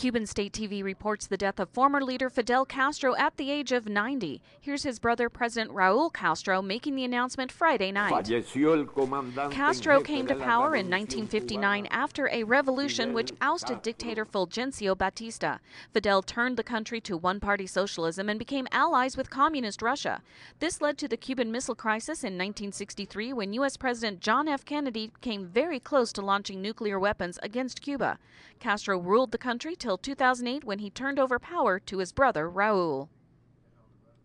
Cuban state TV reports the death of former leader Fidel Castro at the age of 90. Here's his brother, President Raul Castro, making the announcement Friday night. Castro came to power in 1959 after a revolution which ousted dictator Fulgencio Batista. Fidel turned the country to one-party socialism and became allies with communist Russia. This led to the Cuban Missile Crisis in 1963 when U.S. President John F. Kennedy came very close to launching nuclear weapons against Cuba. Castro ruled the country till 2008 when he turned over power to his brother Raul.